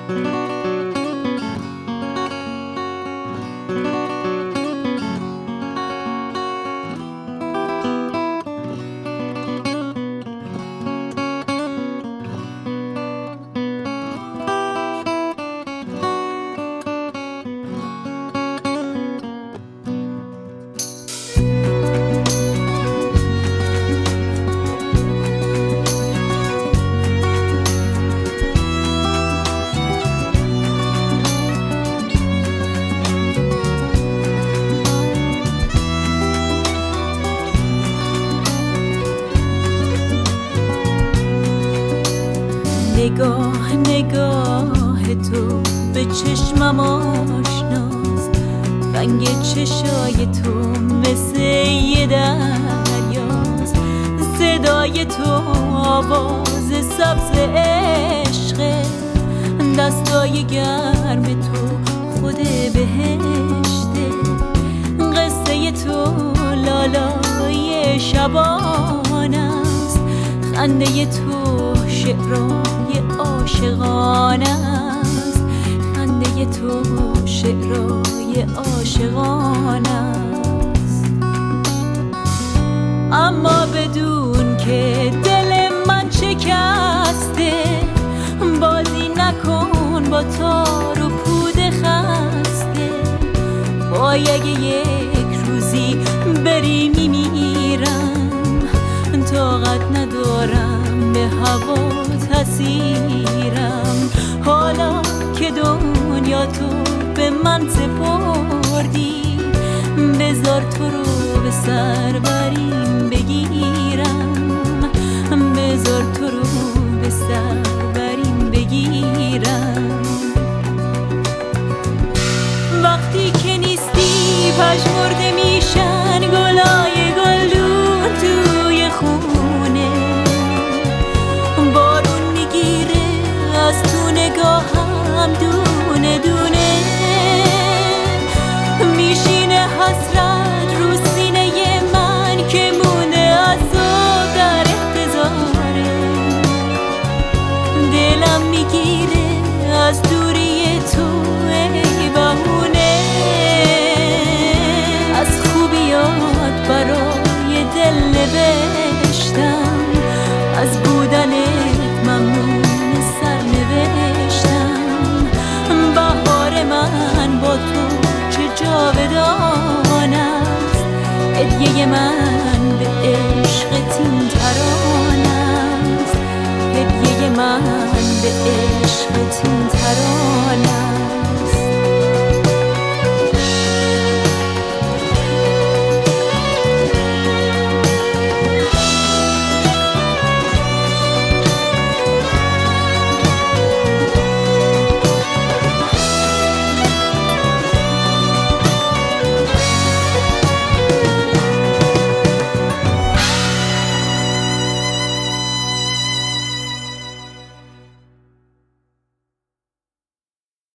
نگاه نگاه تو به چشمم آشناست، رنگ چشای تو مثل یه دریاست، صدای تو آواز سبز عشقه، دستای گرم تو خود بهشته، قصه تو لالای شبانه است، خنده تو شعرهای عاشقانه است، خنده تو شعرهای عاشقانه است. اما بدون که دل من شکسته، بازی نکن با تار و پود خسته، وای اگه یک روزی بری میمیرم، طاقت ندارم به هوا تسیرم، حالا که دنیا تو به من سپردی، بذار تو رو به سر بریم بگیرم، بذار تو رو به سر بریم بگیرم. وقتی که نیستی پژمرده میشن گلای گلدون توی خونه، بارون میگیره از تو نگاهم دونه دونه، میشینه حسرت رو سینه من که مونده از تو در انتظاره، دلم میگیره از دوری تو ای بهونه، از خوبیات برای دل نوشتم، از بودنت ممنون سر نوشتم، بهار من با تو چه جاودان است، هدیه من به عشقت این ترانه است، هدیه من به عشقت این ترانه است.